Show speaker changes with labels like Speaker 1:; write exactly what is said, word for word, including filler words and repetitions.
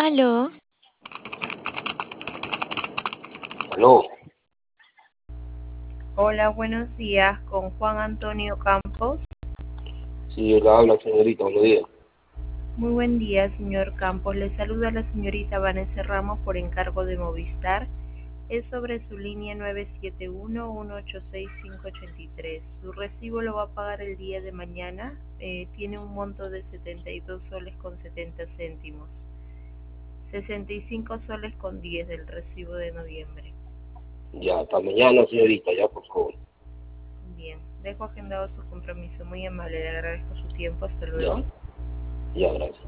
Speaker 1: Aló,
Speaker 2: Aló,
Speaker 3: Hola, buenos días, con Juan Antonio Campos.
Speaker 2: sí, él habla, señorita, buenos días.
Speaker 3: Muy buen día, señor Campos. Le saluda la señorita Vanessa Ramos por encargo de Movistar. Es sobre su línea nueve siete uno, uno ocho seis, cinco ocho tres. Su recibo lo va a pagar el día de mañana. Eh, tiene un monto de setenta y dos soles con setenta céntimos. sesenta y cinco soles con diez del recibo de noviembre.
Speaker 2: Ya, hasta mañana, señorita, ya, por favor.
Speaker 3: Bien, dejo agendado su compromiso. Muy amable, le agradezco su tiempo. Hasta
Speaker 2: Ya,
Speaker 3: luego.
Speaker 2: ya, gracias.